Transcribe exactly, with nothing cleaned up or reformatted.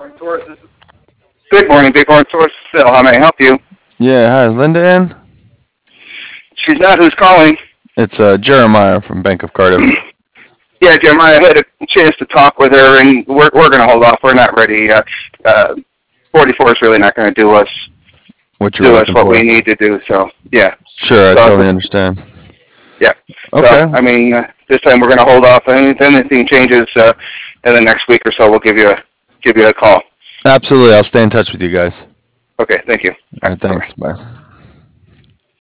Good morning, Bighorn Source. Phil, how may I help you? Yeah, hi, is Linda in? She's not. Who's calling? It's uh, Jeremiah from Bank of Cardiff. Yeah, Jeremiah, I had a chance to talk with her, and we're we're going to hold off. We're not ready. Uh, uh, forty-four is really not going to do us What you were do us looking what for? we need to do. So yeah, Sure, I so totally understand. yeah. So Okay, I mean, uh, this time we're going to hold off. And if anything changes uh, in the next week or so, we'll give you a give you a call. absolutely. I'll stay in touch with you guys. Okay, thank you. All All right, right, bye. thanks. Bye.